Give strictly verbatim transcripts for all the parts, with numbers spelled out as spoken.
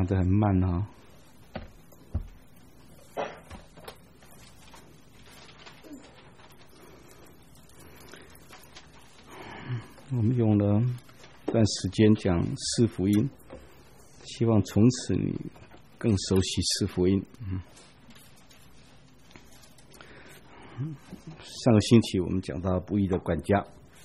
讲得很慢啊。我们用了一段时间讲四福音，希望从此你更熟悉四福音。嗯，上个星期我们讲到不义的管家，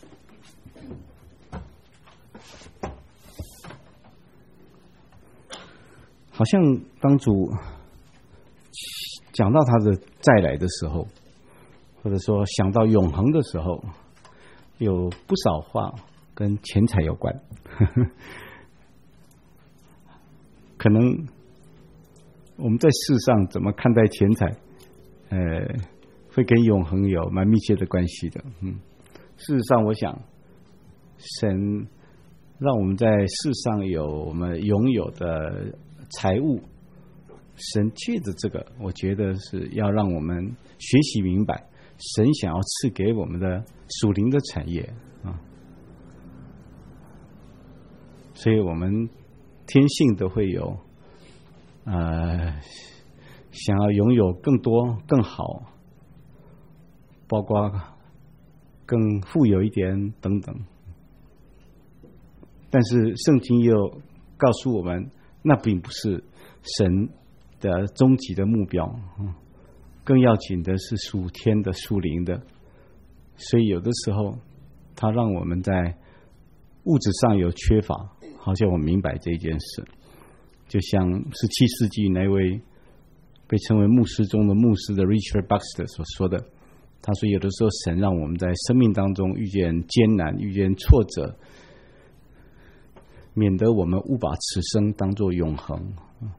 好像当主讲到他的再来的时候，或者说想到永恒的时候，有不少话跟钱财有关。可能我们在世上怎么看待钱财，呃，会跟永恒有蛮密切的关系的。嗯，事实上，我想神让我们在世上有我们拥有的财物，神借着这个，我觉得是要让我们学习明白神想要赐给我们的属灵的产业啊，所以我们天性都会有呃想要拥有更多更好，包括更富有一点等等。但是圣经又告诉我们，那并不是神的终极的目标，更要紧的是属天的属灵的。所以有的时候他让我们在物质上有缺乏，好像我明白这件事。就像十七世纪那位被称为牧师中的牧师的 Richard Baxter 所说的，他说有的时候神让我们在生命当中遇见艰难，遇见挫折，免得我们误把此生当作永恒。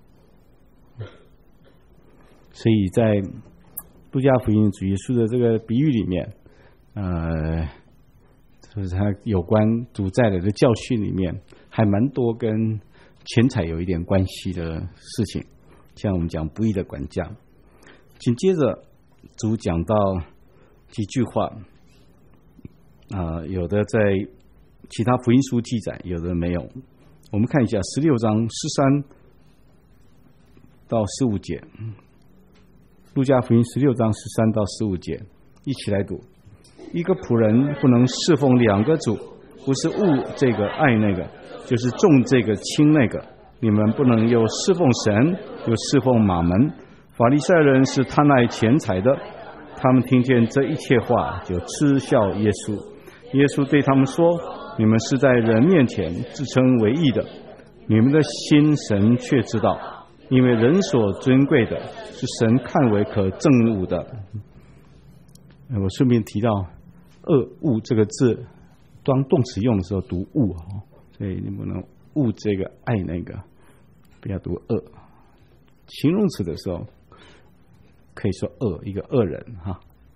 所以在路加福音主耶稣的这个比喻里面，呃，就是他有关主再来的教训里面，还蛮多跟钱财有一点关系的事情。像我们讲不义的管家，紧接着主讲到几句话，啊、呃，有的在其他福音书记载，有的没有。我们看一下十六章十三到十五节，路加福音十六章十三到十五节，一起来读。一个仆人不能侍奉两个主，不是恶这个爱那个，就是重这个轻那个。你们不能又侍奉神，又侍奉马门。法利赛人是贪爱钱财的，他们听见这一切话，就嗤笑耶稣。耶稣对他们说：你们是在人面前自称为义的，你们的心神却知道，因为人所尊贵的是神看为可憎恶的。我顺便提到恶恶这个字，当动词用的时候读恶，所以你不能恶这个爱那个，不要读恶。形容词的时候可以说恶，一个恶人哈。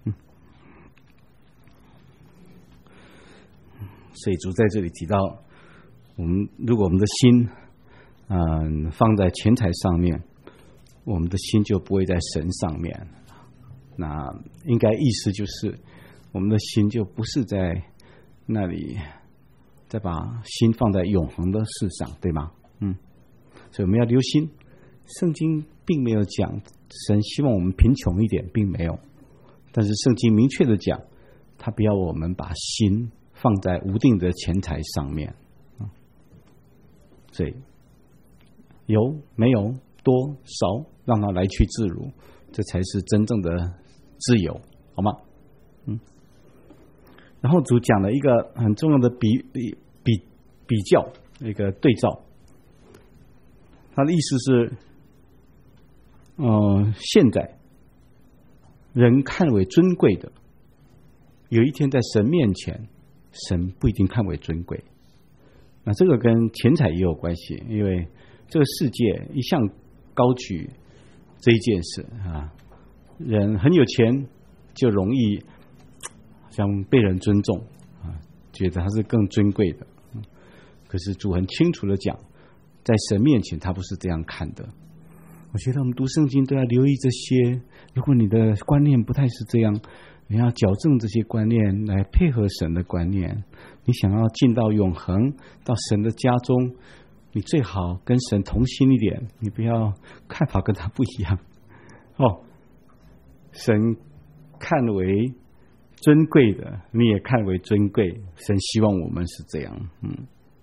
所以主在这里提到，我们如果我们的心嗯放在钱财上面，我们的心就不会在神上面。那应该意思就是我们的心就不是在那里再把心放在永恒的事上，对吗？嗯，所以我们要留心，圣经并没有讲神希望我们贫穷一点，并没有，但是圣经明确的讲，他不要我们把心放在无定的钱财上面。所以有没有多少，让他来去自如，这才是真正的自由，好吗？嗯。然后主讲了一个很重要的比比比比较，一个对照。他的意思是，呃，现在人看为尊贵的，有一天在神面前，神不一定看为尊贵。那这个跟钱财也有关系，因为这个世界一向高举这一件事啊，人很有钱就容易像被人尊重啊，觉得他是更尊贵的。可是主很清楚的讲，在神面前他不是这样看的。我觉得我们读圣经都要留意这些，如果你的观念不太是这样，你要矫正这些观念来配合神的观念。你想要进到永恒，到神的家中， 你最好跟神同心一点，你不要看法跟他不一样。哦，神看为尊贵的，你也看为尊贵，神希望我们是这样。嗯，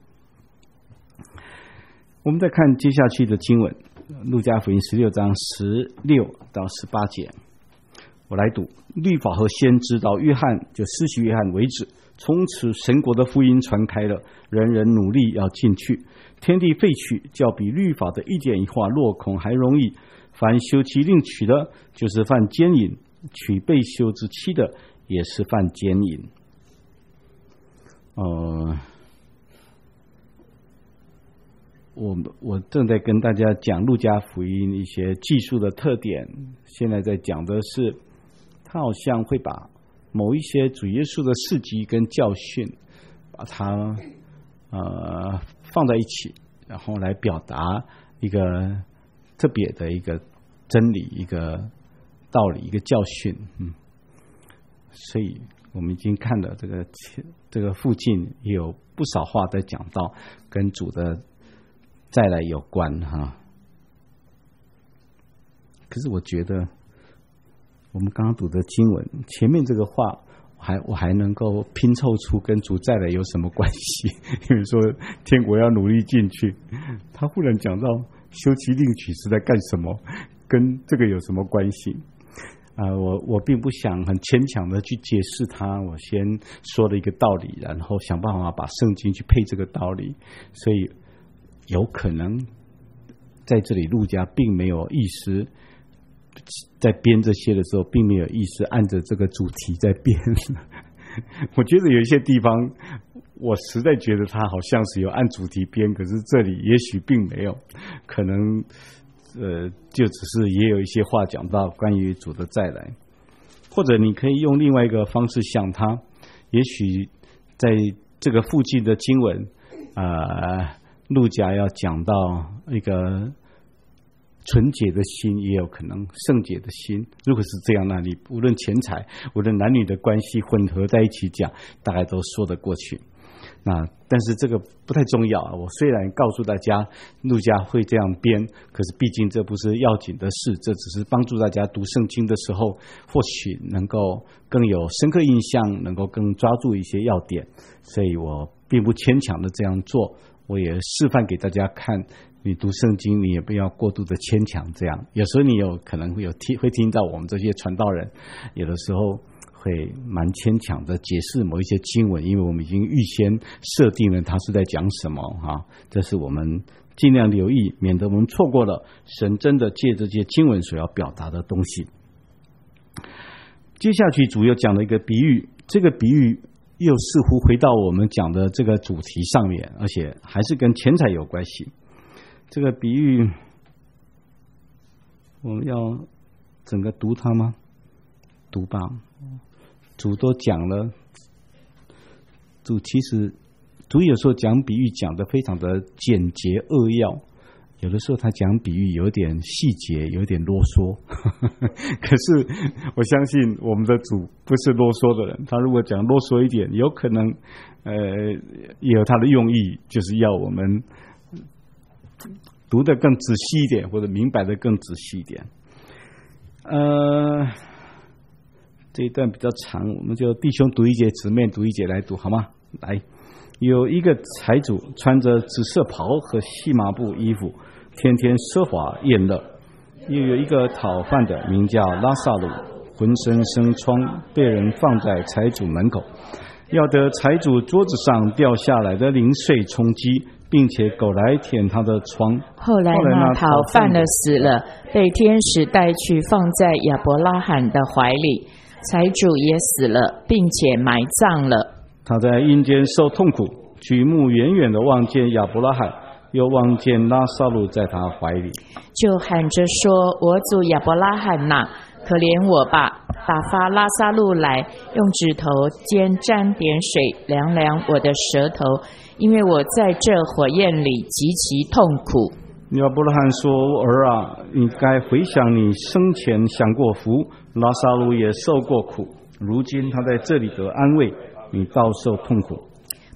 我们再看接下去的经文，路加福音十六章十六到十八节，我来读。律法和先知到约翰，就施洗约翰为止，从此神国的福音传开了，人人努力要进去。天地废去，较比律法的一点一画落空还容易。凡休妻另娶的，就是犯奸淫；娶被休之妻的，也是犯奸淫。呃，我我正在跟大家讲路加福音一些技术的特点，现在在讲的是，他好像会把某一些主耶稣的事迹跟教训，把它呃放在一起，然后来表达一个特别的一个真理、一个道理、一个教训。嗯，所以我们已经看了这个这个附近也有不少话在讲到跟主的再来有关哈。可是我觉得我们刚刚读的经文前面这个话，我还我还能够拼凑出跟主再来有什么关系？因为说天国要努力进去，他忽然讲到休妻另娶是在干什么，跟这个有什么关系？啊、呃，我我并不想很牵强的去解释它，我先说了一个道理，然后想办法把圣经去配这个道理，所以有可能在这里路加并没有意思，在编这些的时候并没有意思按着这个主题在编。我觉得有一些地方我实在觉得他好像是有按主题编，可是这里也许并没有，可能呃，就只是也有一些话讲到关于主的再来，或者你可以用另外一个方式想他，也许在这个附近的经文呃，路加要讲到一个纯洁的心，也有可能圣洁的心。如果是这样，那你无论钱财无论男女的关系混合在一起讲，大概都说得过去。那但是这个不太重要啊。我虽然告诉大家路加会这样编，可是毕竟这不是要紧的事，这只是帮助大家读圣经的时候或许能够更有深刻印象，能够更抓住一些要点，所以我并不牵强的这样做，我也示范给大家看，你读圣经你也不要过度的牵强。这样有时候你有可能会有听会听到我们这些传道人有的时候会蛮牵强的解释某一些经文，因为我们已经预先设定了他是在讲什么啊，这是我们尽量留意，免得我们错过了神真的借这些经文所要表达的东西。接下去主又讲了一个比喻，这个比喻又似乎回到我们讲的这个主题上面，而且还是跟钱财有关系。这个比喻我们要整个读它吗？读吧，主都讲了，主其实主有时候讲比喻讲得非常的简洁扼要，有的时候他讲比喻有点细节，有点啰嗦。可是我相信我们的主不是啰嗦的人，他如果讲啰嗦一点，有可能呃也有他的用意，就是要我们读得更仔细一点，或者明白得更仔细一点。呃，这一段比较长，我们就弟兄读一节，姊妹读一节来读好吗？来，有一个财主穿着紫色袍和细麻布衣服，天天奢华宴乐。又有一个讨饭的，名叫拉撒路，浑身生疮，被人放在财主门口，要得财主桌子上掉下来的零碎充饥，并且狗来舔他的疮。 后来那讨饭的死了，被天使带去放在亚伯拉罕的怀里，财主也死了，并且埋葬了。 他在阴间受痛苦，举目远远的望见亚伯拉罕，又望见拉撒路在他怀里， 就喊着说：我主亚伯拉罕哪，可怜我吧，打发拉撒路来，用指头尖沾点水，凉凉我的舌头，因为我在这火焰里极其痛苦。 亚伯拉罕说：儿啊，你该回想你生前享过福，拉撒路也受过苦，如今他在这里得安慰，你倒受痛苦。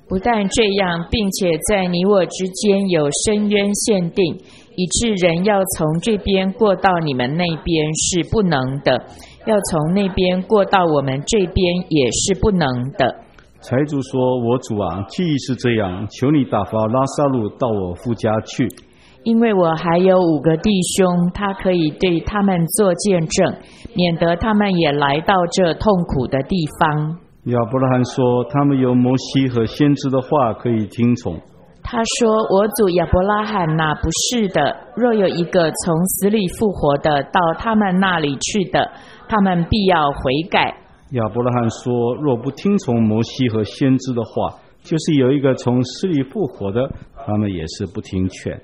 不但这样，并且在你我之间有深渊限定，以致人要从这边过到你们那边是不能的，要从那边过到我们这边也是不能的。 财主说：“我主啊，既是这样，求你打发拉撒路到我父家去， 因为我还有五个弟兄，他可以对他们做见证，免得他们也来到这痛苦的地方。” 亚伯拉罕说：“他们有摩西和先知的话可以听从。” 他说：“我主亚伯拉罕哪不是的？若有一个从死里复活的到他们那里去的，他们必要悔改。” 亚伯拉罕说：“若不听从摩西和先知的话，就是有一个从死里复活的，他们也是不听劝。”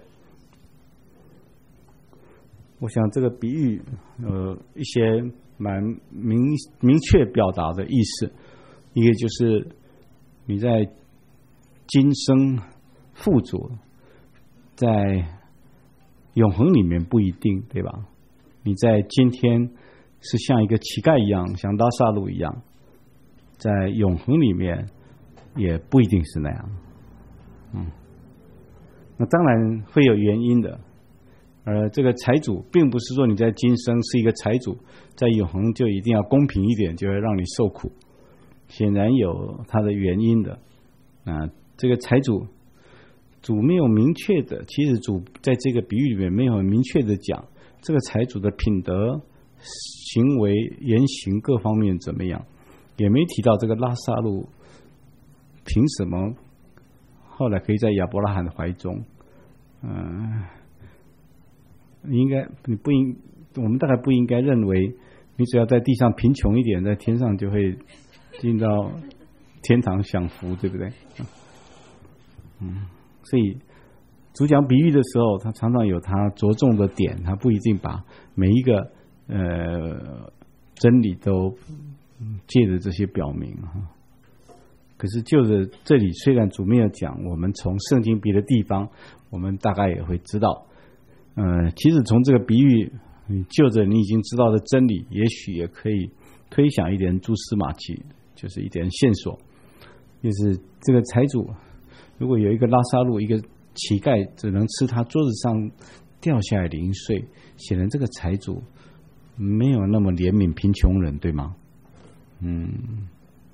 我想这个比喻，呃，一些蛮明明确表达的意思，一个就是你在今生富足，在永恒里面不一定，对吧？你在今天是像一个乞丐一样，像拉撒路一样，在永恒里面也不一定是那样。嗯，那当然会有原因的。而这个财主并不是说你在今生是一个财主，在永恒就一定要公平一点，就会让你受苦。显然有它的原因的。啊，这个财主主没有明确的，其实主在这个比喻里面没有明确的讲这个财主的品德、行为、言行各方面怎么样，也没提到这个拉撒路凭什么后来可以在亚伯拉罕的怀中。嗯，你应该你不应，我们大概不应该认为你只要在地上贫穷一点，在天上就会进到天堂享福，对不对？嗯，所以主讲比喻的时候，他常常有他着重的点，他不一定把每一个呃真理都借着这些表明。可是就着这里，虽然主没有讲，我们从圣经别的地方，我们大概也会知道。呃，其实从这个比喻，你就着你已经知道的真理，也许也可以推想一点蛛丝马迹，就是一点线索。就是这个财主，如果有一个拉撒路，一个乞丐，只能吃他桌子上掉下来零碎，显然这个财主没有那么怜悯贫穷人，对吗？嗯。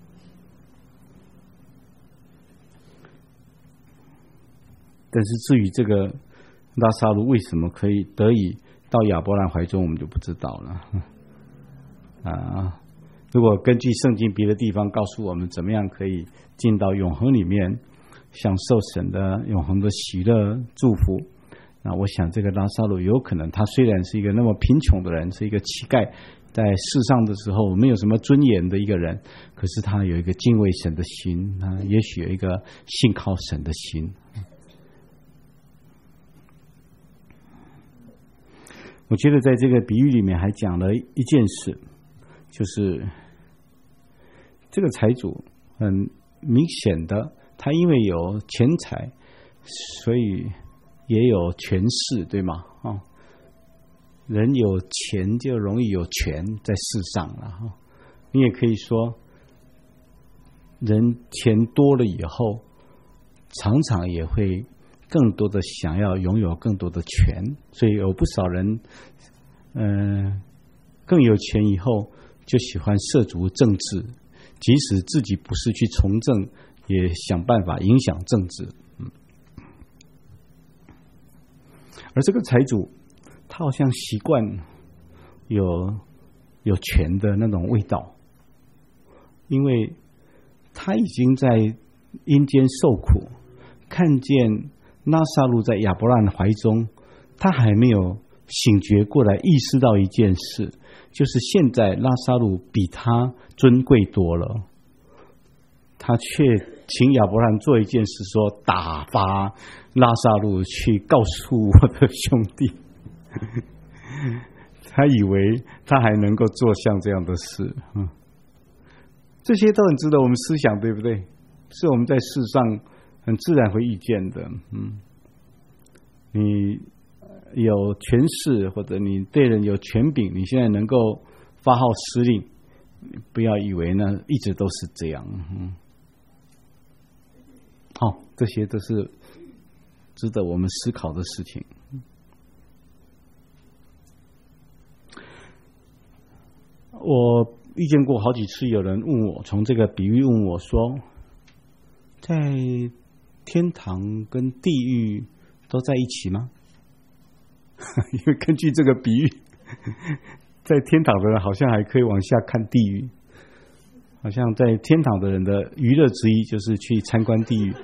但是至于这个拉撒路为什么可以得以到亚伯兰怀中，我们就不知道了。啊，如果根据圣经别的地方告诉我们怎么样可以进到永恒里面，享受神的永恒的喜乐祝福，那我想这个拉撒路有可能他虽然是一个那么贫穷的人，是一个乞丐，在世上的时候没有什么尊严的一个人，可是他有一个敬畏神的心，他也许有一个信靠神的心。我觉得在这个比喻里面还讲了一件事，就是这个财主很明显的，他因为有钱财，所以也有权势，对吗？哦，人有钱就容易有权在世上了。哦，你也可以说，人钱多了以后，常常也会更多的想要拥有更多的权，所以有不少人，嗯、呃，更有钱以后就喜欢涉足政治，即使自己不是去从政，也想办法影响政治。嗯，而这个财主，他好像习惯有有权的那种味道，因为他已经在阴间受苦，看见拉撒路在亚伯拉罕的怀中，他还没有醒觉过来，意识到一件事，就是现在拉撒路比他尊贵多了，他却请亚伯拉罕做一件事，说打发拉撒路去告诉我的兄弟。他以为他还能够做像这样的事，嗯，这些都很值得我们思想，对不对？是我们在世上很自然会遇见的。嗯，你有权势，或者你对人有权柄，你现在能够发号施令，不要以为呢一直都是这样。嗯， 这些都是值得我们思考的事情。我遇见过好几次有人问我，从这个比喻问我说，在天堂跟地狱都在一起吗？因为根据这个比喻，在天堂的人好像还可以往下看地狱，好像在天堂的人的娱乐之一就是去参观地狱。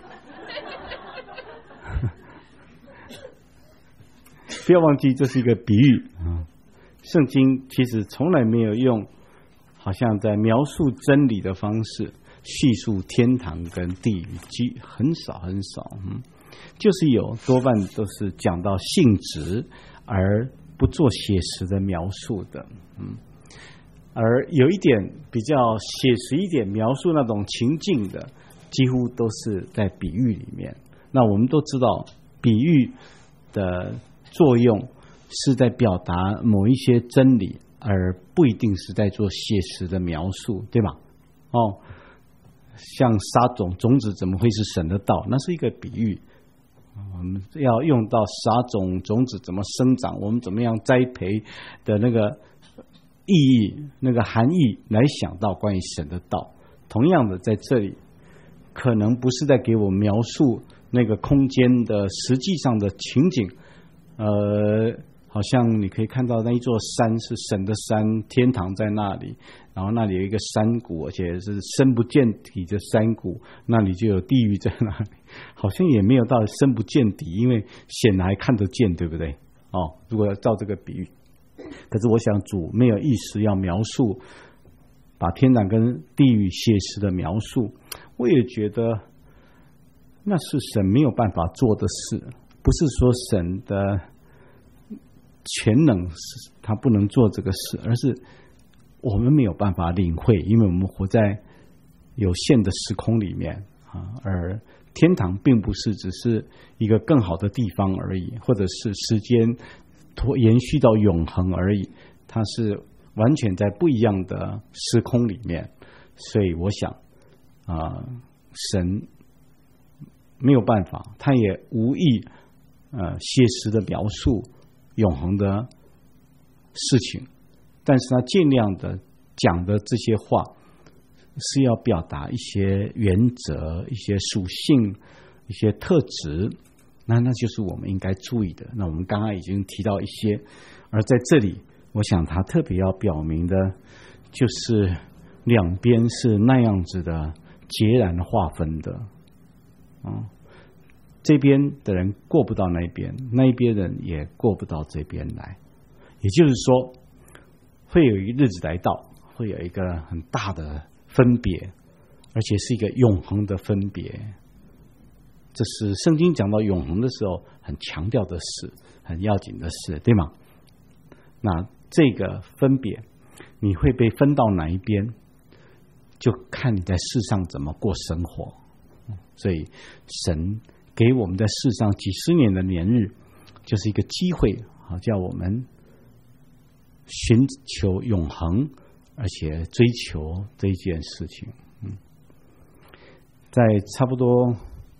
不要忘记这是一个比喻啊。圣经其实从来没有用好像在描述真理的方式叙述天堂跟地狱，几很少很少，嗯，就是有，多半都是讲到性质而不做写实的描述的，嗯，而有一点比较写实一点描述那种情境的，几乎都是在比喻里面。那我们都知道，比喻的作用是在表达某一些真理，而不一定是在做写实的描述，对吧？哦，像撒种种子怎么会是神的道？那是一个比喻。我们要用到撒种种子怎么生长，我们怎么样栽培的那个意义、那个含义来想到关于神的道。同样的，在这里可能不是在给我描述那个空间的实际上的情景，呃。好像你可以看到那一座山是神的山，天堂在那里，然后那里有一个山谷，而且是深不见底的山谷，那里就有地狱在那里。好像也没有到深不见底，因为显然还看得见，对不对？哦，如果要照这个比喻，可是我想主没有意思要描述，把天堂跟地狱写实的描述，我也觉得那是神没有办法做的事，不是说神的全能是他不能做这个事，而是我们没有办法领会，因为我们活在有限的时空里面啊。而天堂并不是只是一个更好的地方而已，或者是时间拖延续到永恒而已，它是完全在不一样的时空里面。所以我想啊，神没有办法，他也无意呃写实的描述永恒的事情，但是他尽量的讲的这些话是要表达一些原则、一些属性、一些特质，那那就是我们应该注意的。那我们刚刚已经提到一些，而在这里我想他特别要表明的就是两边是那样子的截然划分的，嗯，这边的人过不到那边，那一边人也过不到这边来。也就是说，会有一个日子来到，会有一个很大的分别，而且是一个永恒的分别。这是圣经讲到永恒的时候很强调的事，很要紧的事，对吗？那这个分别，你会被分到哪一边，就看你在世上怎么过生活。所以神给我们在世上几十年的年日，就是一个机会，好叫我们寻求永恒，而且追求这一件事情。嗯，在差不多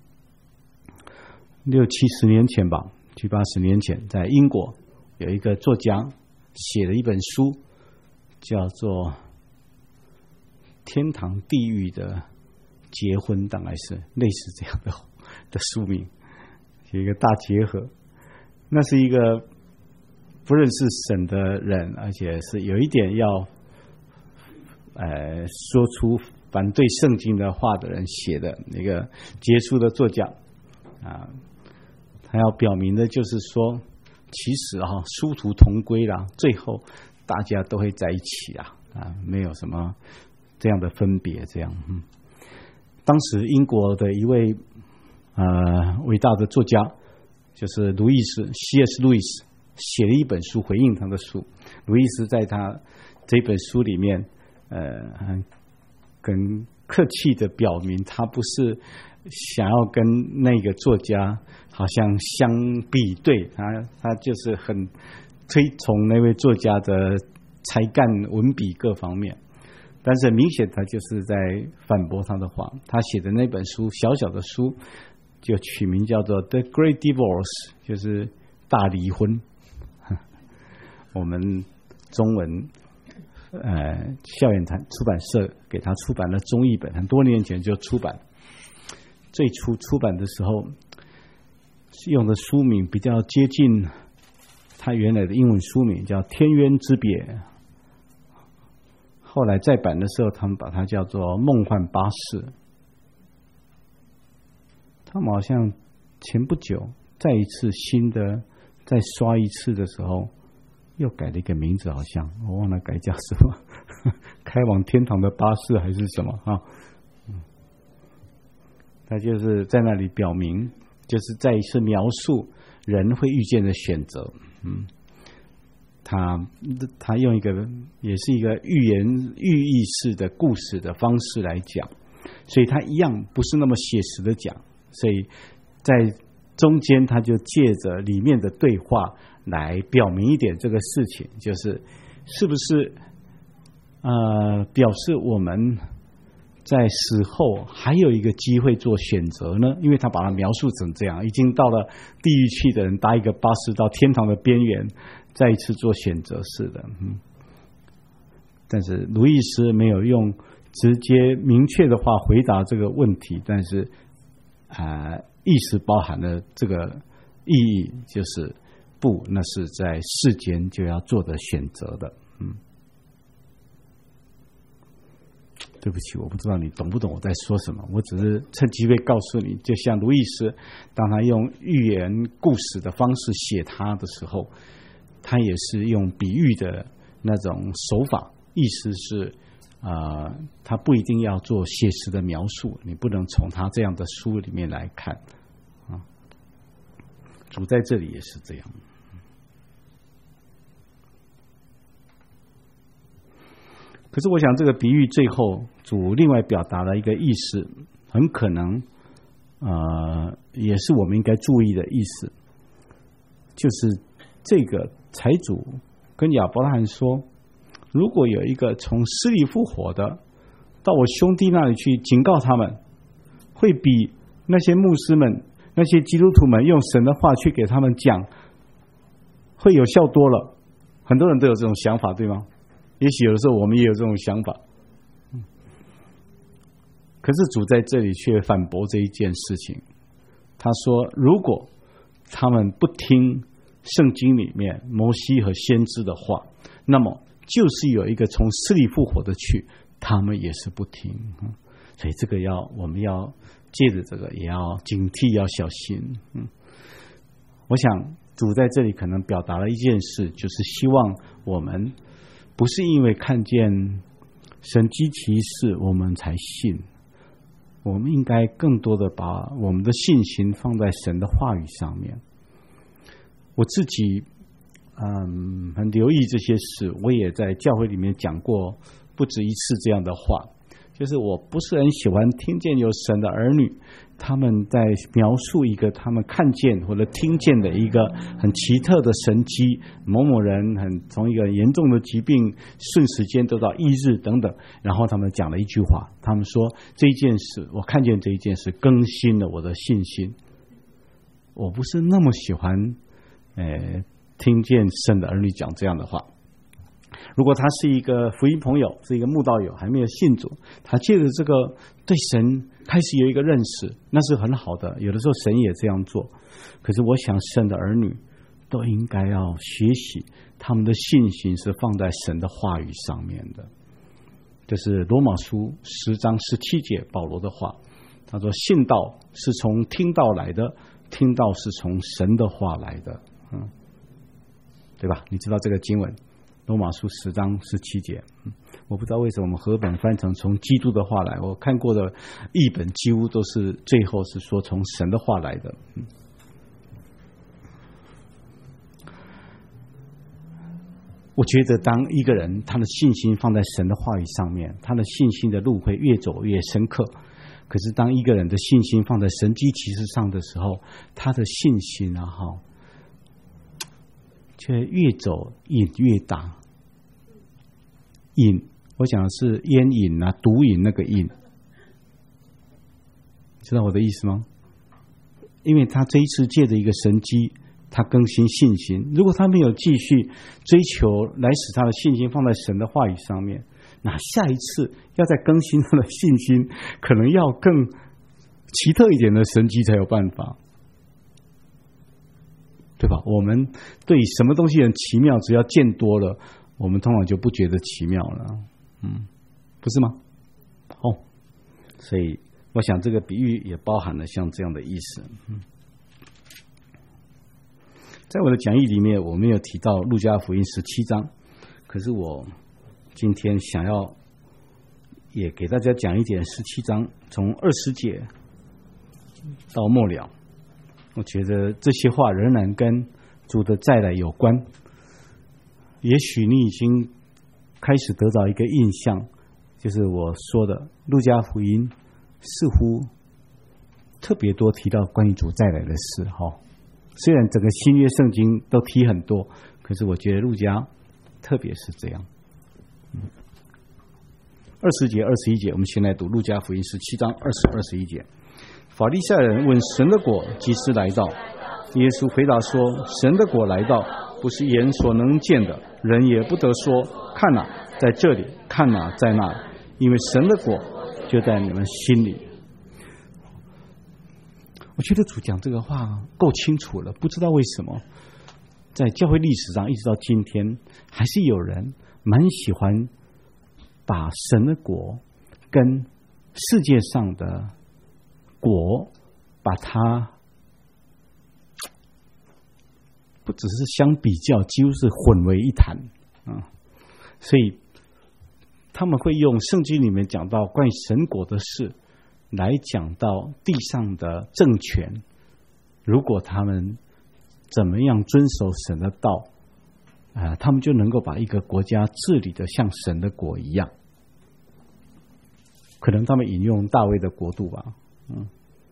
六七十年前吧，七八十年前，在英国有一个作家写了一本书，叫做《天堂地狱的结婚》，大概是类似这样的的书名，有一个大结合。那是一个不认识神的人，而且是有一点要呃说出反对圣经的话的人写的那个结束的作家啊，他要表明的就是说，其实啊殊途同归啦，最后大家都会在一起啊啊，没有什么这样的分别。这样，嗯，当时英国的一位呃伟大的作家，就是路易斯 C S 路易斯写了一本书回应他的书。路易斯在他这本书里面，呃，很客气的表明，他不是想要跟那个作家好像相比对，他他就是很推崇那位作家的才干、文笔各方面。但是很明显他就是在反驳他的话。他写的那本书，小小的书， 就取名叫做 The Great Divorce， 就是大离婚。我们中文呃校园谈出版社给他出版了中译本，很多年前就出版。最初出版的时候用的书名比较接近他原来的英文书名，叫《天渊之别》。后来再版的时候，他们把它叫做《梦幻巴士》。他们好像前不久再一次新的再刷一次的时候，又改了一个名字，好像我忘了改叫什么，开往天堂的巴士还是什么啊？嗯，他就是在那里表明，就是再一次描述人会遇见的选择。嗯，他他用一个也是一个寓言寓意式的故事的方式来讲，所以他一样不是那么写实的讲，所以在中间他就借着里面的对话来表明一点这个事情，就是是不是呃表示我们在死后还有一个机会做选择呢？因为他把它描述成这样，已经到了地狱去的人搭一个巴士到天堂的边缘，再一次做选择似的。嗯，但是卢易斯没有用直接明确的话回答这个问题，但是啊、呃，意思包含了这个意义，就是不，那是在世间就要做的选择的。嗯。对不起，我不知道你懂不懂我在说什么，我只是趁机会告诉你，就像卢易斯当他用寓言故事的方式写他的时候，他也是用比喻的那种手法，意思是呃，他不一定要做写实的描述，你不能从他这样的书里面来看啊。主在这里也是这样。可是我想这个比喻最后主另外表达了一个意思，很可能呃也是我们应该注意的意思，就是这个财主跟亚伯拉罕说，如果有一个从死里复活的到我兄弟那里去警告他们，会比那些牧师们那些基督徒们用神的话去给他们讲会有效多了。很多人都有这种想法，对吗？也许有的时候我们也有这种想法，可是主在这里却反驳这一件事情。他说，如果他们不听圣经里面摩西和先知的话，那么就是有一个从死里复活的去，他们也是不听。所以这个要我们要借着这个也要警惕，要小心。嗯，我想主在这里可能表达了一件事，就是希望我们不是因为看见神迹奇事我们才信，我们应该更多的把我们的信心放在神的话语上面。我自己嗯很留意这些事，我也在教会里面讲过不止一次这样的话，就是我不是很喜欢听见有神的儿女他们在描述一个他们看见或者听见的一个很奇特的神迹，某某人很从一个严重的疾病瞬时间得到医治等等，然后他们讲了一句话，他们说这一件事，我看见这一件事更新了我的信心。我不是那么喜欢呃听见神的儿女讲这样的话。如果他是一个福音朋友，是一个慕道友，还没有信主，他借着这个对神开始有一个认识，那是很好的，有的时候神也这样做。可是我想神的儿女都应该要学习，他们的信心是放在神的话语上面的。这是罗马书十章十七节保罗的话，他说信道是从听道来的，听道是从神的话来的。嗯，对吧？你知道这个经文罗马书十章十七节，嗯，我不知道为什么我们和本翻成从基督的话来，我看过的译本几乎都是最后是说从神的话来的。嗯，我觉得当一个人他的信心放在神的话语上面，他的信心的路会越走越深刻。可是当一个人的信心放在神迹奇事上的时候，他的信心啊哈，却越走瘾越大。瘾，我讲的是烟瘾啊，毒瘾那个瘾，知道我的意思吗？ 因为他这一次借着一个神迹，他更新信心。如果他没有继续追求来使他的信心放在神的话语上面，那下一次要再更新他的信心，可能要更奇特一点的神迹才有办法，对吧？我们对什么东西很奇妙，只要见多了，我们通常就不觉得奇妙了，嗯，不是吗？哦，所以我想这个比喻也包含了像这样的意思。嗯，在我的讲义里面，我没有提到路加福音十七章，可是我今天想要也给大家讲一点十七章从二十节到末了。我觉得这些话仍然跟主的再来有关。也许你已经开始得到一个印象，就是我说的路加福音似乎特别多提到关于主再来的事。虽然整个新约圣经都提很多，可是我觉得路加特别是这样。二十节、二十一节，我们先来读路加福音十七章二十、二十一节。法利赛人问神的国几时来到？耶稣回答说：神的国来到，不是眼所能见的，人也不得说看哪，在这里，看哪，在那里，因为神的国就在你们心里。我觉得主讲这个话够清楚了，不知道为什么在教会历史上一直到今天，还是有人蛮喜欢把神的国跟世界上的国把它不只是相比较，几乎是混为一谈啊。所以他们会用圣经里面讲到关于神国的事来讲到地上的政权，如果他们怎么样遵守神的道，呃、他们就能够把一个国家治理的像神的国一样。可能他们引用大卫的国度吧，嗯。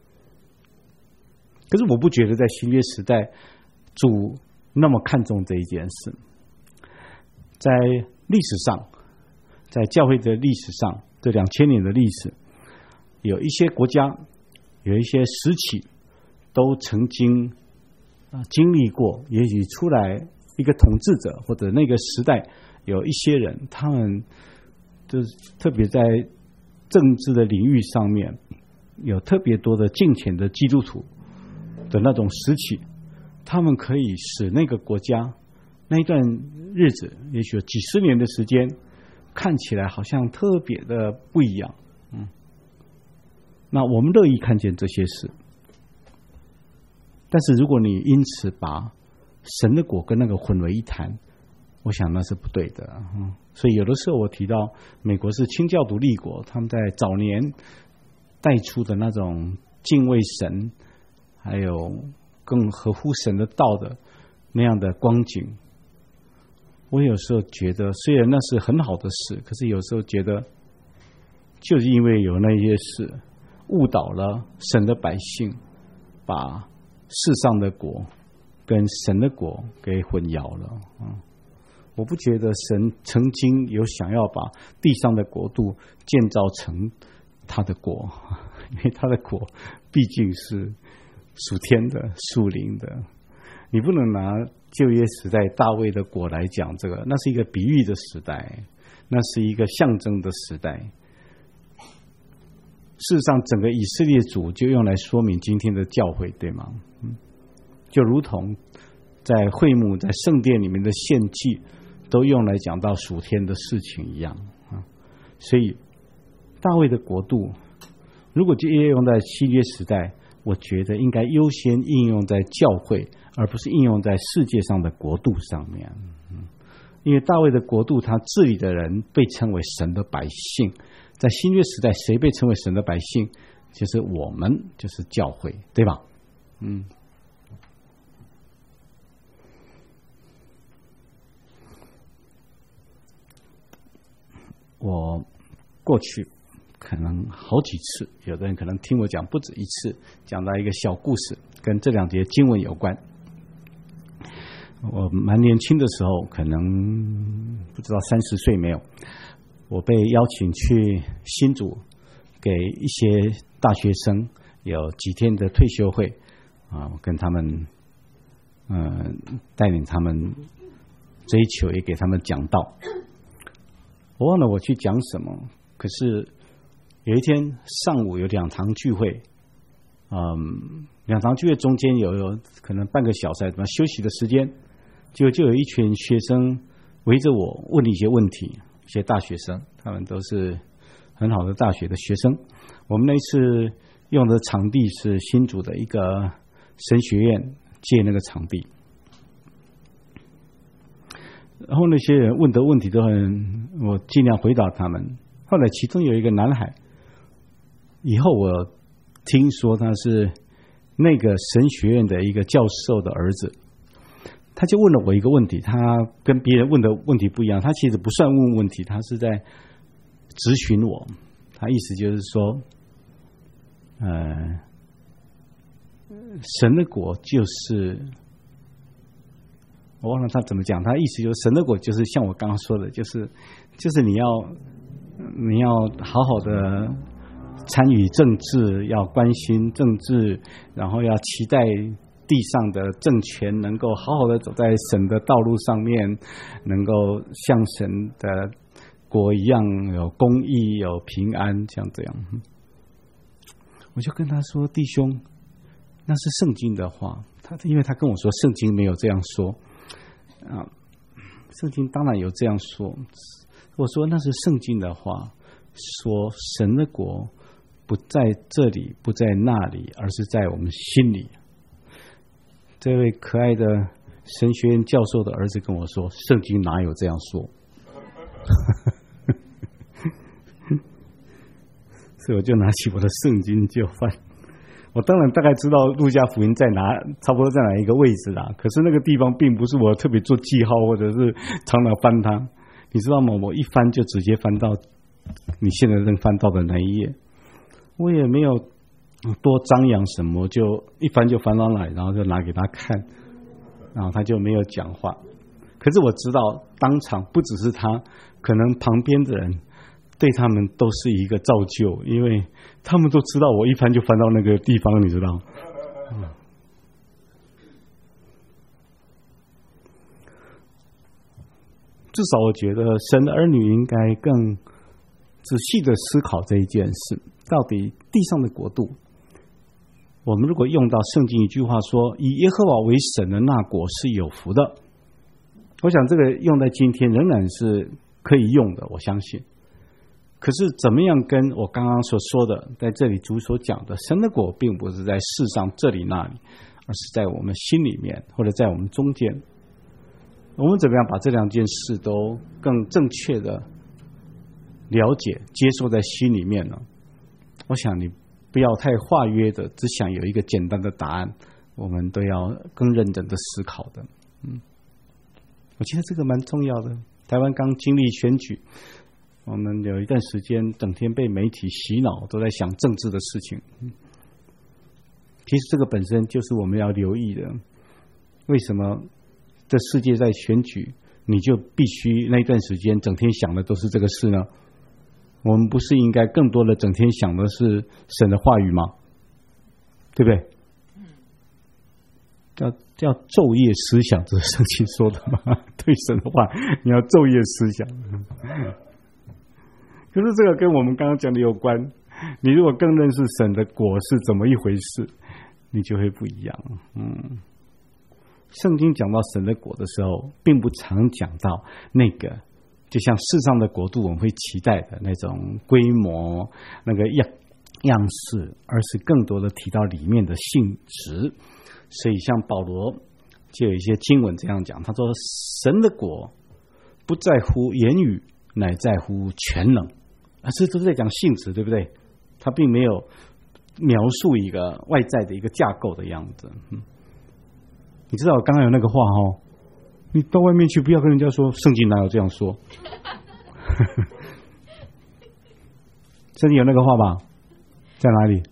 可是我不觉得在新约时代主那么看重这一件事。在历史上，在教会的历史上，这两千年的历史，有一些国家，有一些时期，都曾经、呃、经历过，也许出来一个统治者，或者那个时代有一些人，他们就是特别在政治的领域上面有特别多的敬虔的基督徒的那种时期，他们可以使那个国家那一段日子，也许有几十年的时间，看起来好像特别的不一样。嗯，那我们乐意看见这些事，但是如果你因此把神的国跟那个混为一谈，我想那是不对的。嗯，所以有的时候我提到美国是清教徒立国，他们在早年带出的那种敬畏神，还有更合乎神的道的那样的光景，我有时候觉得虽然那是很好的事，可是有时候觉得就是因为有那些事误导了神的百姓，把世上的国跟神的国给混淆了。嗯，我不觉得神曾经有想要把地上的国度建造成他的国，因为他的国毕竟是属天的、属灵的。你不能拿旧约时代大卫的国来讲这个，那是一个比喻的时代，那是一个象征的时代。事实上，整个以色列主就用来说明今天的教会，对吗？嗯，就如同在会幕、在圣殿里面的献祭，都用来讲到属天的事情一样啊。所以，大卫的国度，如果就应用在新约时代，我觉得应该优先应用在教会，而不是应用在世界上的国度上面。嗯，因为大卫的国度，他治理的人被称为神的百姓。在新约时代，谁被称为神的百姓？就是我们，就是教会，对吧？嗯。我过去可能好几次，有的人可能听我讲不止一次，讲到一个小故事，跟这两节经文有关。我蛮年轻的时候，可能不知道三十岁没有，我被邀请去新竹给一些大学生有几天的退休会啊，跟他们，呃，带领他们追求，也给他们讲道。我忘了我去讲什么，可是有一天上午有两堂聚会，嗯，两堂聚会中间有有可能半个小时什么休息的时间，就就有一群学生围着我问一些问题，一些大学生，他们都是很好的大学的学生。我们那次用的场地是新竹的一个神学院借那个场地，然后那些人问的问题都很，我尽量回答他们。后来其中有一个男孩，以后我听说他是那个神学院的一个教授的儿子，他就问了我一个问题，他跟别人问的问题不一样，他其实不算问问题，他是在质询我。他意思就是说，呃，神的国就是，我忘了他怎么讲，他意思就是神的国就是像我刚刚说的，就是就是你要你要好好的参与政治，要关心政治，然后要期待地上的政权能够好好的走在神的道路上面，能够像神的国一样有公义有平安，这样这样。我就跟他说，弟兄，那是圣经的话。他因为他跟我说圣经没有这样说啊，圣经当然有这样说。我说那是圣经的话，说神的国不在这里不在那里，而是在我们心里。这位可爱的神学院教授的儿子跟我说，圣经哪有这样说？所以我就拿起我的圣经就翻。我当然大概知道路加福音在哪，差不多在哪一个位置啦。可是那个地方并不是我特别做记号，或者是常常翻它。你知道吗？我一翻就直接翻到你现在能翻到的那一页。我也没有多张扬什么，就一翻就翻到那里，然后就拿给他看，然后他就没有讲话。可是我知道当场不只是他，可能旁边的人对他们都是一个造就，因为他们都知道我一翻就翻到那个地方，你知道。嗯，至少我觉得神的儿女应该更仔细的思考这一件事，到底地上的国度，我们如果用到圣经一句话说，以耶和华为神的那国是有福的，我想这个用在今天仍然是可以用的，我相信。可是怎么样跟我刚刚所说的，在这里主所讲的神的国并不是在世上这里那里，而是在我们心里面，或者在我们中间。我们怎么样把这两件事都更正确的了解接受在心里面呢？我想你不要太化约的只想有一个简单的答案，我们都要更认真的思考的。嗯，我觉得这个蛮重要的。台湾刚经历选举，我们有一段时间整天被媒体洗脑，都在想政治的事情。其实这个本身就是我们要留意的。为什么这世界在选举，你就必须那一段时间整天想的都是这个事呢？我们不是应该更多的整天想的是神的话语吗？对不对？要要昼夜思想，这是圣经说的嘛？对神的话，你要昼夜思想。可是这个跟我们刚刚讲的有关。你如果更认识神的国是怎么一回事，你就会不一样。嗯，圣经讲到神的国的时候，并不常讲到那个就像世上的国度我们会期待的那种规模、那个样样式，而是更多的提到里面的性质。所以像保罗就有一些经文这样讲，他说神的国不在乎言语，乃在乎全能。啊，这都是在讲性质，对不对？他并没有描述一个外在的一个架构的样子。嗯，你知道我刚刚有那个话哦，你到外面去不要跟人家说圣经哪有这样说。圣经有那个话吧？在哪里？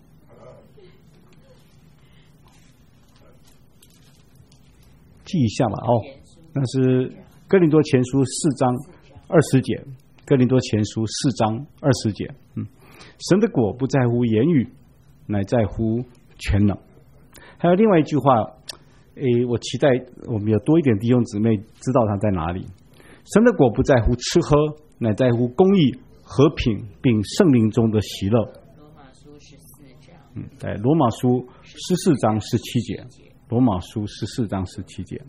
记一下吧。哦，那是哥林多前书四章二十节。哥林多前书四章二十节。嗯，神的国不在乎言语，乃在乎全能。 还有另外一句话，诶，我期待我们有多一点弟兄姊妹知道它在哪里。神的国不在乎吃喝，乃在乎公义、和平，并圣灵中的喜乐。 罗马书十四章， 嗯，在罗马书十四章十七节，罗马书十四章十七节。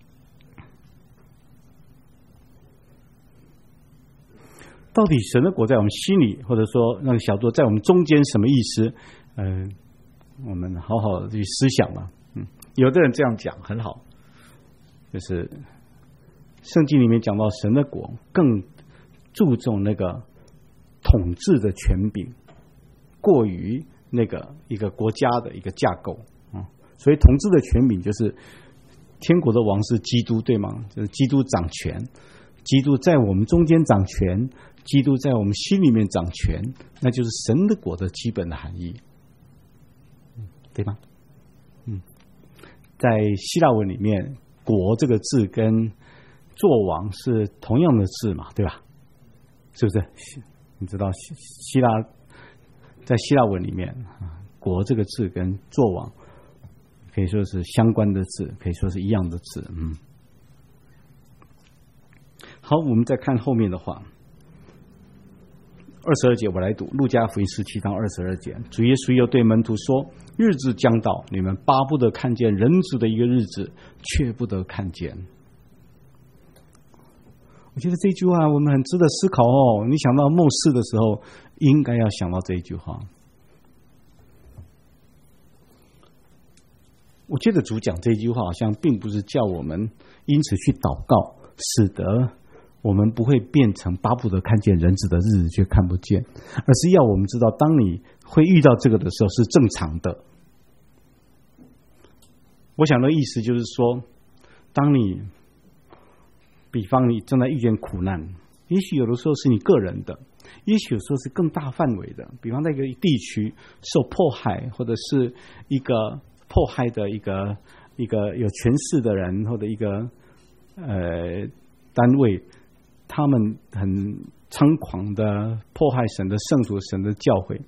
到底神的国在我们心里，或者说那个小作在我们中间什么意思？嗯、呃，我们好好的去思想吧。嗯，有的人这样讲很好，就是圣经里面讲到神的国更注重那个统治的权柄，过于那个一个国家的一个架构啊、嗯。所以统治的权柄就是天国的王是基督，对吗？就是基督掌权，基督在我们中间掌权，基督在我们心里面掌权，那就是神的国的基本的含义，对吗？嗯，在希腊文里面，国这个字跟作王是同样的字嘛，对吧？是不是？你知道希希腊在希腊文里面，国这个字跟作王可以说是相关的字，可以说是一样的字。嗯，好，我们再看后面的话，二十二节我来读，路加福音十七章二十二节，主耶稣又对门徒说：日子将到，你们巴不得看见人子的一个日子，却不得看见。我觉得这句话我们很值得思考哦。你想到末世的时候，应该要想到这一句话。我觉得主讲这句话好像并不是叫我们因此去祷告，使得我们不会变成巴不得看见人子的日子却看不见，而是要我们知道，当你会遇到这个的时候是正常的。我想的意思就是说，当你比方你正在遇见苦难，也许有的时候是你个人的，也许有时候是更大范围的，比方在一个地区受迫害，或者是一个迫害的一个一个有权势的人，或者一个呃单位，他们很猖狂的迫害神的圣徒、神的教会，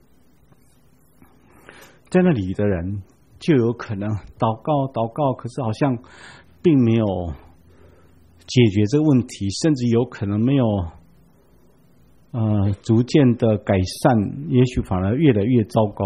在那里的人就有可能祷告祷告，可是好像并没有解决这个问题，甚至有可能没有呃逐渐的改善，也许反而越来越糟糕。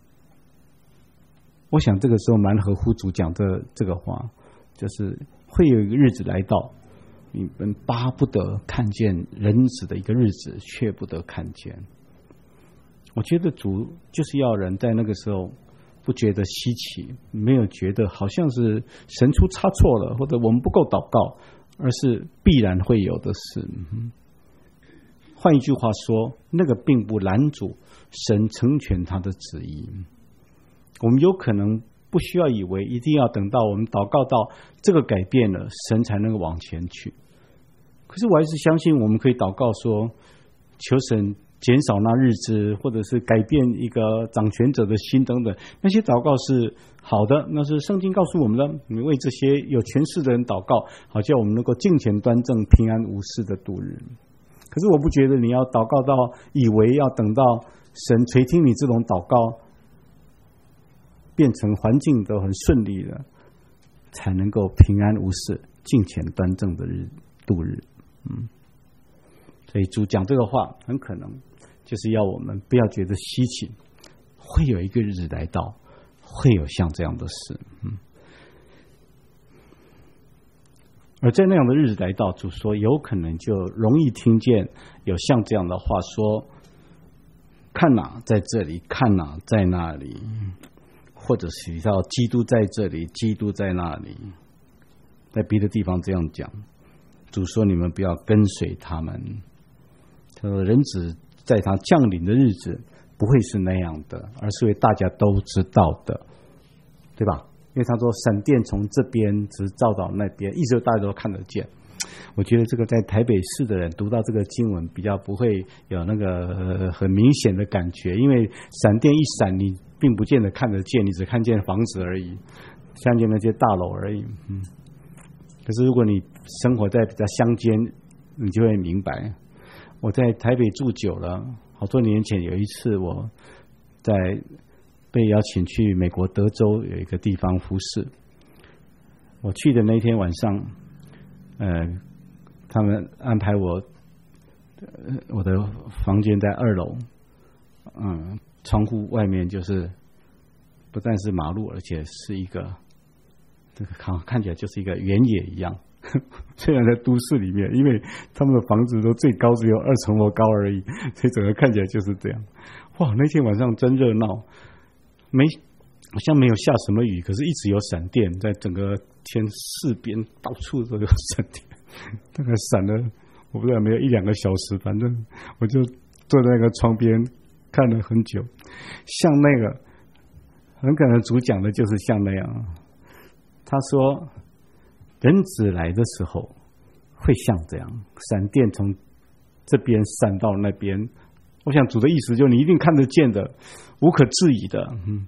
我想这个时候蛮合乎主讲这这个话，就是会有一个日子来到，你们巴不得看见人子的一个日子，却不得看见。我觉得主就是要人在那个时候不觉得稀奇，没有觉得好像是神出差错了，或者我们不够祷告，而是必然会有的事。换一句话说，那个并不拦阻神成全他的旨意。我们有可能不需要以为一定要等到我们祷告到这个改变了，神才能够往前去。可是我还是相信我们可以祷告说，求神减少那日子，或者是改变一个掌权者的心等等，那些祷告是好的，那是圣经告诉我们的。你为这些有权势的人祷告，好叫我们能够敬虔端正、平安无事的度日。可是我不觉得你要祷告到以为要等到神垂听你这种祷告，变成环境都很顺利了，才能够平安无事、敬虔端正的日度日。嗯，所以主讲这个话，很可能就是要我们不要觉得稀奇，会有一个日子来到，会有像这样的事。嗯，而在那样的日子来到，主说有可能就容易听见有像这样的话说：看哪，在这里；看哪，在那里。或者提到基督在这里，基督在那里，在别的地方这样讲。主说你们不要跟随他们，他说人子在他降临的日子不会是那样的，而是为大家都知道的，对吧？因为他说闪电从这边直照到那边，意思大家都看得见。我觉得这个在台北市的人读到这个经文比较不会有那个很明显的感觉，因为闪电一闪，你并不见得看得见，你只看见房子而已，看见那些大楼而已。嗯，可是如果你生活在比较乡间，你就会明白。我在台北住久了，好多年前有一次我在被邀请去美国德州有一个地方服侍。我去的那天晚上，呃，他们安排我，呃、我的房间在二楼，嗯，窗户外面就是不但是马路，而且是一个这个看看起来就是一个原野一样。虽然在都市里面，因为他们的房子都最高只有二层楼高而已，所以整个看起来就是这样。哇，那天晚上真热闹，没好像没有下什么雨，可是一直有闪电，在整个天四边到处都有闪电，大概闪了我不知道没有一两个小时，反正我就坐在那个窗边看了很久。像那个很可能主讲的就是像那样，他说人子来的时候会像这样，闪电从这边闪到那边。我想主的意思就是你一定看得见的，无可置疑的。嗯，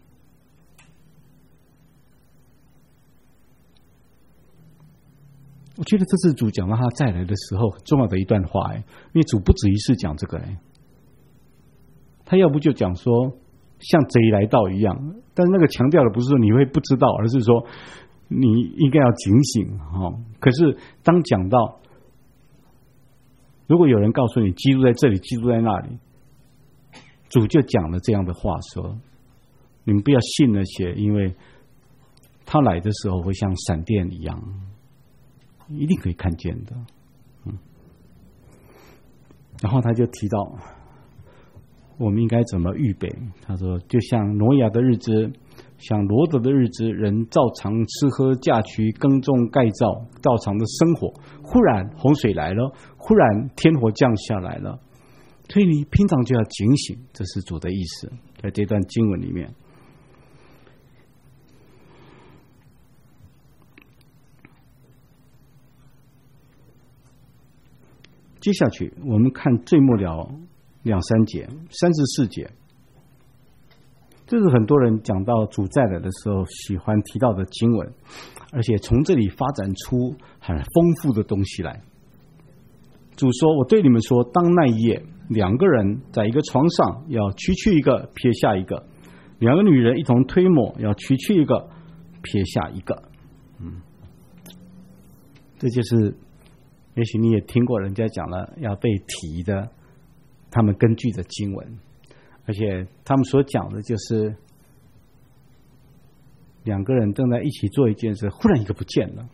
我觉得这是主讲到他再来的时候很重要的一段话，哎，因为主不止一次讲这个，哎，他要不就讲说像贼来到一样，但是那个强调的不是说你会不知道，而是说你应该要警醒，哦。可是当讲到如果有人告诉你基督在这里，基督在那里，主就讲了这样的话说，你们不要信那些，因为他来的时候会像闪电一样，一定可以看见的。嗯，然后他就提到我们应该怎么预备。他说就像挪亚的日子，像罗德的日子，人照常吃喝嫁娶耕种盖造，照常的生活，忽然洪水来了，忽然天火降下来了，所以你平常就要警醒，这是主的意思，在这段经文里面。接下去我们看最末了两三节，三十四节，这是很多人讲到主再来的时候喜欢提到的经文，而且从这里发展出很丰富的东西来。主说，我对你们说，当那一夜，两个人在一个床上，要取去一个，撇下一个；两个女人一同推磨，要取去一个，撇下一个。嗯，这就是也许你也听过人家讲了要被提的他们根据的经文，而且他们所讲的就是两个人正在一起做一件事，忽然一个不见了。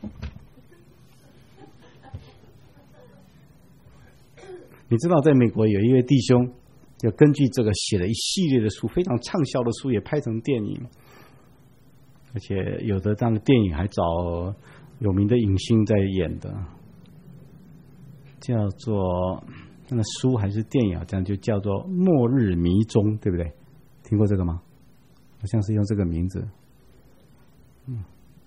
你知道在美国有一位弟兄就根据这个写了一系列的书，非常畅销的书，也拍成电影，而且有的当然电影还找有名的影星在演的，叫做那个书还是电影，好像就叫做《末日迷踪》，对不对？听过这个吗？好像是用这个名字。嗯，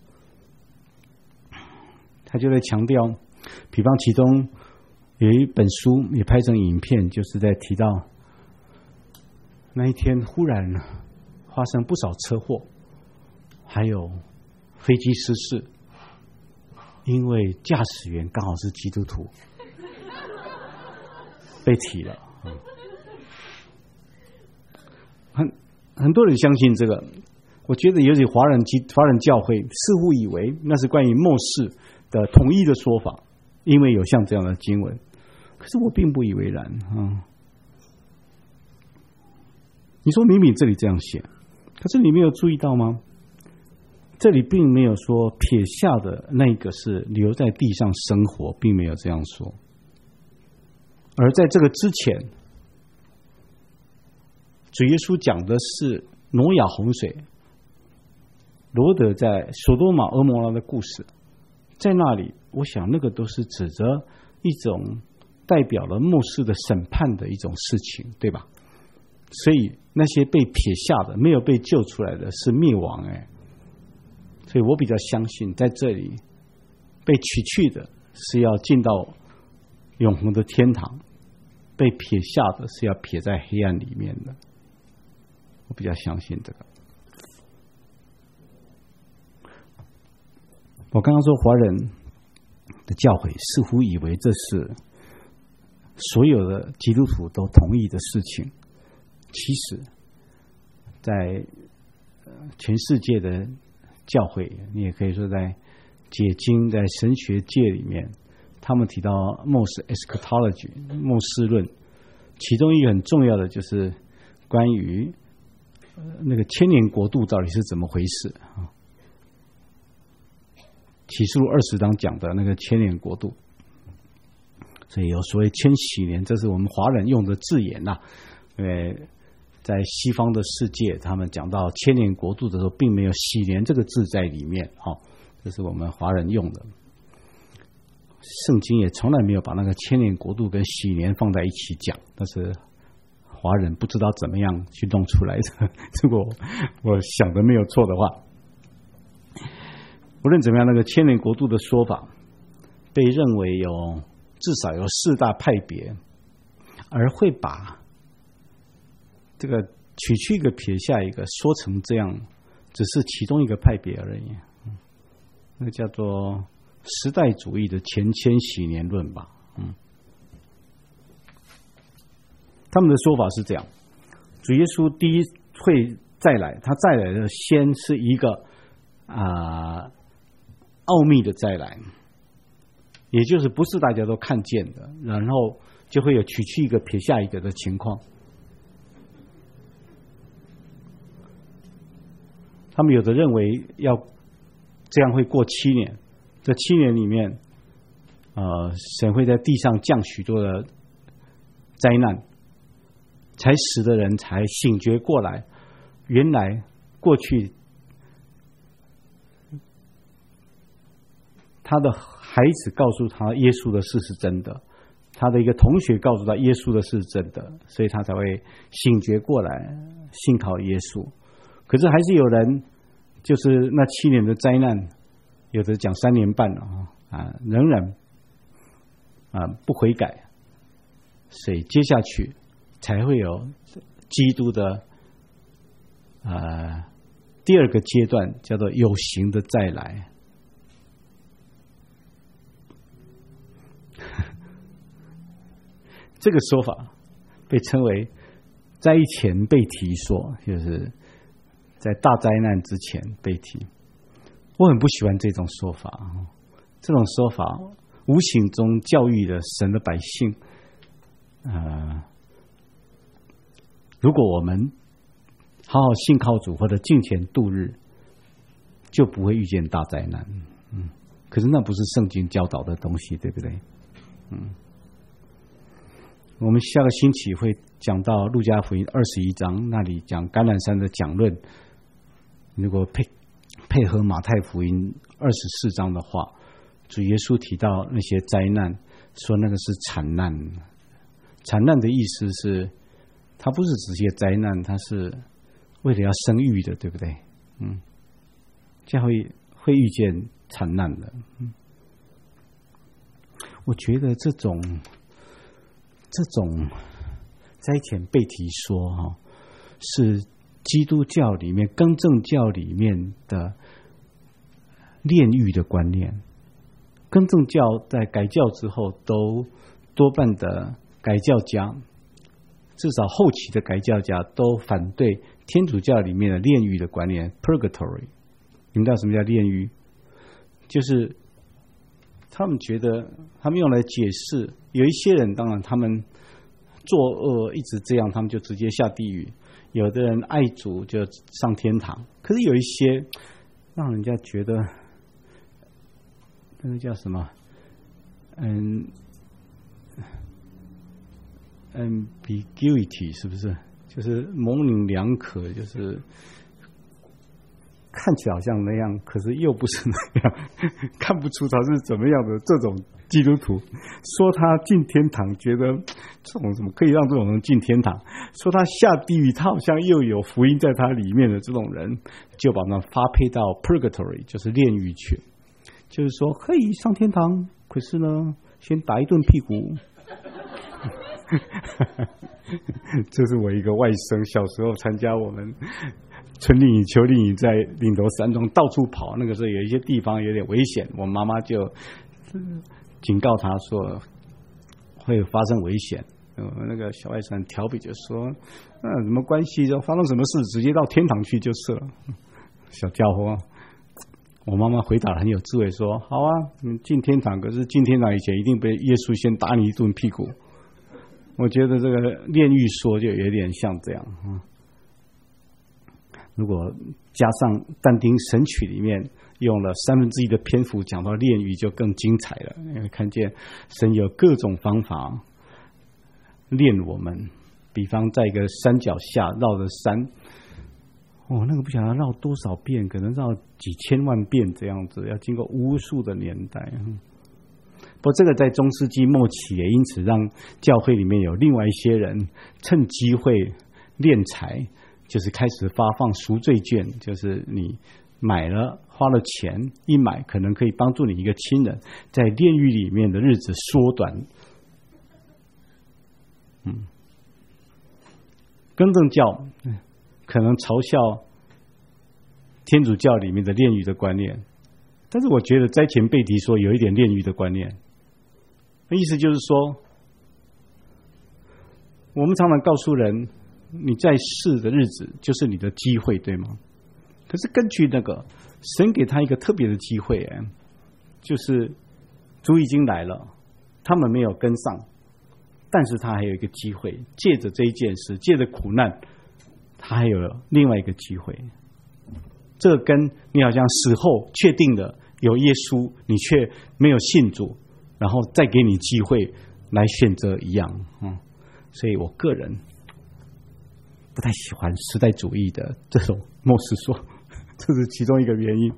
他就在强调，比方其中有一本书也拍成影片，就是在提到那一天忽然发生不少车祸，还有飞机失事，因为驾驶员刚好是基督徒被提了。很很多人相信这个，我觉得尤其华人基华人教会似乎以为那是关于末世的统一的说法，因为有像这样的经文。可是我并不以为然啊！你说明明这里这样写，可是你没有注意到吗？这里并没有说撇下的那个是留在地上生活，并没有这样说。而在这个之前，主耶稣讲的是挪亚洪水，罗德在索多玛俄摩拉的故事，在那里，我想那个都是指着一种代表了末世的审判的一种事情，对吧？所以那些被撇下的、没有被救出来的是灭亡，哎，所以我比较相信，在这里被取去的是要进到永恒的天堂，被撇下的是要撇在黑暗里面的。我比较相信这个。我刚刚说华人的教会似乎以为这是所有的基督徒都同意的事情，其实在全世界的教会，你也可以说在解经、在神学界里面，他们提到末世 eschatology 末世论，其中一个很重要的就是关于那个千年国度到底是怎么回事啊？启示录二十章讲的那个千年国度，所以有所谓千禧年，这是我们华人用的字眼呐、啊。因为在西方的世界，他们讲到千年国度的时候，并没有禧年这个字在里面啊、哦，这是我们华人用的。圣经也从来没有把那个千年国度跟禧年放在一起讲，但是华人不知道怎么样去弄出来的。如果我想的没有错的话，无论怎么样，那个千年国度的说法被认为有至少有四大派别，而会把这个取去一个撇下一个说成这样，只是其中一个派别而已。那个叫做时代主义的前千禧年论吧。嗯，他们的说法是这样：主耶稣第一会再来，他再来的先是一个啊、呃、奥秘的再来，也就是不是大家都看见的，然后就会有取去一个撇下一个的情况。他们有的认为要这样会过七年，这七年里面，呃，神会在地上降许多的灾难，才使得人才醒觉过来，原来过去他的孩子告诉他耶稣的事是真的，他的一个同学告诉他耶稣的事是真的，所以他才会醒觉过来，信靠耶稣。可是还是有人，就是那七年的灾难，有的讲三年半了啊，仍然啊不悔改，所以接下去才会有基督的啊第二个阶段，叫做有形的再来。这个说法被称为灾前被提说，就是在大灾难之前被提。我很不喜欢这种说法，这种说法无形中教育了神的百姓。呃，如果我们好好信靠主或者敬虔度日，就不会遇见大灾难。嗯，可是那不是圣经教导的东西，对不对？嗯。我们下个星期会讲到路加福音二十一章，那里讲橄榄山的讲论。如果配配合马太福音二十四章的话，主耶稣提到那些灾难，说那个是惨难。惨难的意思是，它不是直接灾难，它是为了要生育的，对不对？嗯，这样会会遇见惨难的。嗯，我觉得这种。这种灾前被提说哈，是基督教里面更正教里面的炼狱的观念。更正教在改教之后，都多半的改教家，至少后期的改教家都反对天主教里面的炼狱的观念 （purgatory）。你们知道什么叫炼狱？就是他们觉得，他们用来解释，有一些人当然他们作恶一直这样，他们就直接下地狱；有的人爱主就上天堂。可是有一些让人家觉得，那个叫什么？嗯嗯 ，ambiguity 是不是？就是模棱两可，就是看起来好像那样，可是又不是那样，看不出他是怎么样的这种基督徒。说他进天堂，觉得这种怎么可以让这种人进天堂？说他下地狱，他好像又有福音在他里面的这种人，就把他发配到 purgatory， 就是炼狱去。就是说可以上天堂，可是呢，先打一顿屁股。这是我一个外甥小时候参加我们春令营、秋令营，在岭头山中到处跑，那个时候有一些地方有点危险，我妈妈就警告他说会发生危险， 呃，那个小外甥调皮就说：“那、呃、什么关系？就发生什么事，直接到天堂去就是了。”小家伙，我妈妈回答很有智慧说：“好啊，你进天堂，可是进天堂以前一定被耶稣先打你一顿屁股。”我觉得这个炼狱说就有点像这样啊。如果加上但丁《神曲》里面用了三分之一的篇幅讲到炼狱，就更精彩了。因为看见神有各种方法炼我们，比方在一个山脚下绕着山，哦，那个不晓得绕多少遍，可能绕几千万遍这样子，要经过无数的年代。不过这个在中世纪末期也因此让教会里面有另外一些人趁机会敛财，就是开始发放赎罪券，就是你买了花了钱一买，可能可以帮助你一个亲人在炼狱里面的日子缩短。嗯，更正教可能嘲笑天主教里面的炼狱的观念，但是我觉得斋前贝提说有一点炼狱的观念，意思就是说，我们常常告诉人，你在世的日子就是你的机会，对吗？可是根据那个神给他一个特别的机会，就是主已经来了，他们没有跟上，但是他还有一个机会，借着这一件事，借着苦难，他还有另外一个机会。这跟你好像死后确定的有耶稣，你却没有信主，然后再给你机会来选择一样。嗯，所以我个人不太喜欢时代主义的这种末世说，这是其中一个原因。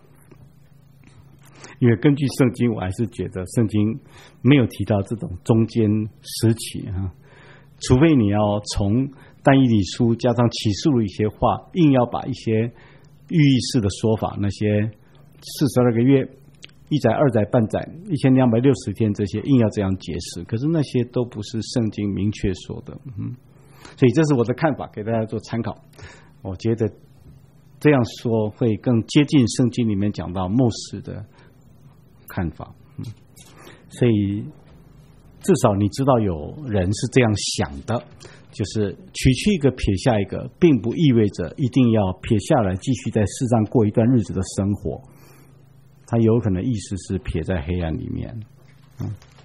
因为根据圣经，我还是觉得圣经没有提到这种中间时期啊，除非你要从但以理书加上启示录一些话，硬要把一些寓意式的说法，那些四十二个月、一载、二载、半载、一千两百六十天这些，硬要这样解释，可是那些都不是圣经明确说的。嗯，所以这是我的看法，给大家做参考。我觉得这样说会更接近圣经里面讲到末世的看法。嗯，所以至少你知道有人是这样想的，就是取去一个撇下一个，并不意味着一定要撇下来继续在世上过一段日子的生活，它有可能意思是撇在黑暗里面。嗯。